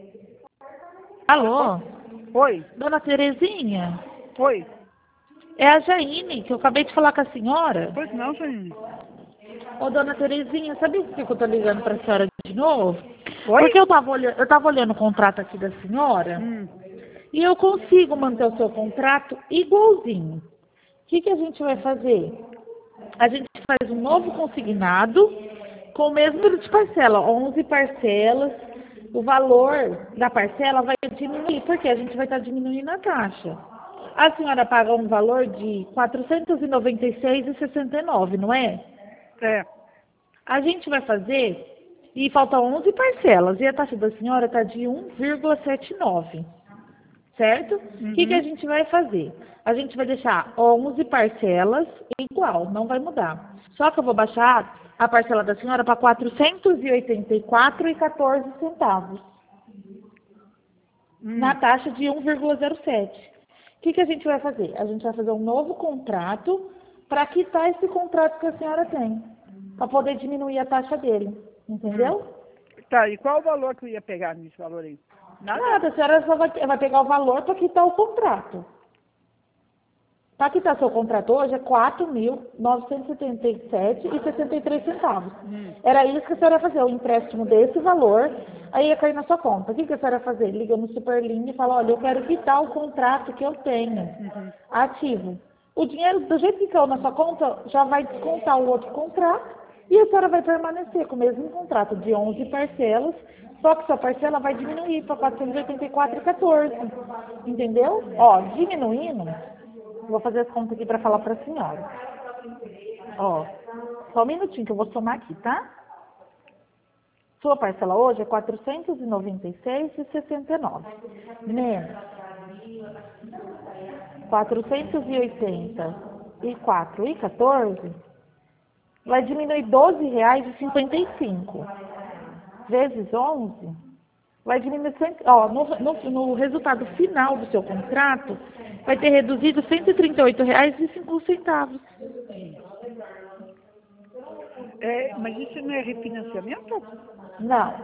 Alô? Oi, Dona Terezinha? oi. É a Jaine, que eu acabei de falar com a senhora. Pois não, Janine. Ô, dona Terezinha, sabe por que eu tô ligando pra senhora de novo? Oi? Porque eu tava olhando o contrato aqui da senhora Hum. e eu consigo manter o seu contrato igualzinho. O que a gente vai fazer? A gente faz um novo consignado com o mesmo número de parcela, 11 parcelas. O valor da parcela vai diminuir, porque a gente vai estar diminuindo a taxa. A senhora paga um valor de R$ 496,69, não é? É. A gente vai fazer, e faltam 11 parcelas, e a taxa da senhora está de 1,79, certo? O que a Uhum. gente vai fazer? A gente vai deixar 11 parcelas igual, não vai mudar. Só que eu vou baixar a parcela da senhora para R$ 484,14, na taxa de 1,07. O que a gente vai fazer? A gente vai fazer um novo contrato para quitar esse contrato que a senhora tem, para poder diminuir a taxa dele, entendeu? Tá, e qual o valor que eu ia pegar nesse valor aí? Nada? Nada, a senhora só vai pegar o valor para quitar o contrato. Para quitar seu contrato hoje é R$ 4.977,63. Era isso que a senhora ia fazer, o empréstimo desse valor, aí ia cair na sua conta. O que a senhora ia fazer? Liga no Superlinha e fala, olha, eu quero quitar o contrato que eu tenho ativo. O dinheiro, do jeito que caiu na sua conta, já vai descontar o outro contrato e a senhora vai permanecer com o mesmo contrato de 11 parcelas, só que sua parcela vai diminuir para 484,14. Entendeu? Ó, diminuindo. Vou fazer as contas aqui para falar para a senhora. Ó, só um minutinho que eu vou somar aqui, tá? Sua parcela hoje é R$ 496,69. Menos 484,14 vai diminuir R$ 12,55. Vezes 11 vai diminuir, ó, no resultado final do seu contrato, vai ter reduzido R$ 138,05. É, mas isso não é refinanciamento? Não.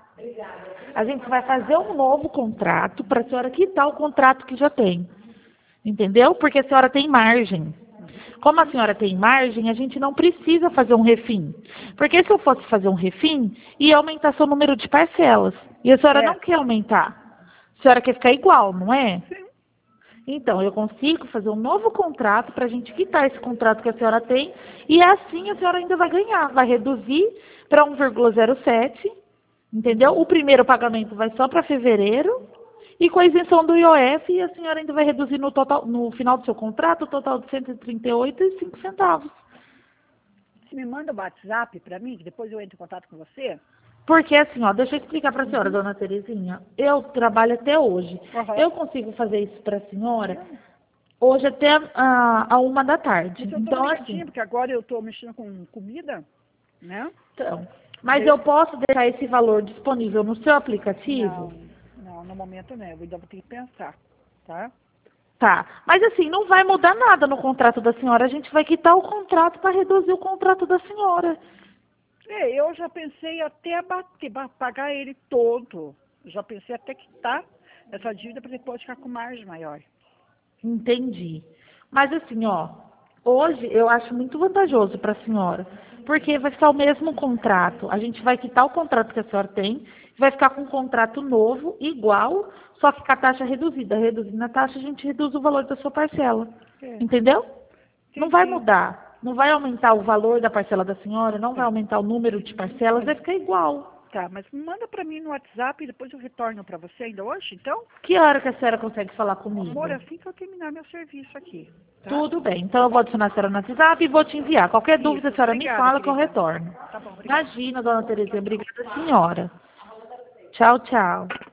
A gente vai fazer um novo contrato para a senhora quitar o contrato que já tem. Entendeu? Porque a senhora tem margem. Como a senhora tem margem, a gente não precisa fazer um refim. Porque se eu fosse fazer um refim, ia aumentar seu número de parcelas. E a senhora É. não quer aumentar. A senhora quer ficar igual, não é? Sim. Então, eu consigo fazer um novo contrato para a gente quitar esse contrato que a senhora tem. E assim a senhora ainda vai ganhar. Vai reduzir para 1,07. Entendeu? O primeiro pagamento vai só para fevereiro. E com a isenção do IOF, a senhora ainda vai reduzir no total, no final do seu contrato, o total de R$ 138,05. Você me manda o WhatsApp para mim, que depois eu entro em contato com você? Porque assim, ó, deixa eu explicar para a senhora, dona Terezinha. Eu trabalho até hoje. Aham. Eu consigo fazer isso para a senhora hoje até a 1 da tarde. Isso eu tô Então, ligadinha, assim, porque agora eu tô mexendo com comida, né? então, mas eu posso deixar esse valor disponível no seu aplicativo? Não, no momento não. Eu ainda vou ter que pensar, tá? Tá. Mas assim, não vai mudar nada no contrato da senhora. A gente vai quitar o contrato para reduzir o contrato da senhora. É, eu já pensei até pagar ele todo. Já pensei até quitar essa dívida para depois ficar com margem maior. Entendi. Mas assim, ó, hoje eu acho muito vantajoso para a senhora, porque vai ficar o mesmo contrato. A gente vai quitar o contrato que a senhora tem, vai ficar com um contrato novo, igual, só que com a taxa reduzida. Reduzindo a taxa, a gente reduz o valor da sua parcela. É. Entendeu? Não vai Entendi. mudar. Não vai aumentar o valor da parcela da senhora, não vai aumentar o número de parcelas, vai ficar igual. Tá, mas manda para mim no WhatsApp e depois eu retorno para você ainda hoje, então? Que hora que a senhora consegue falar comigo? Amor, assim que eu terminar meu serviço aqui, tá? Tudo bem. Então eu vou adicionar a senhora no WhatsApp e vou te enviar. Qualquer dúvida, a senhora me Obrigada, fala que eu querida. retorno. Tá bom, obrigada. Imagina, dona Terezinha. Obrigada, senhora. Tchau, tchau.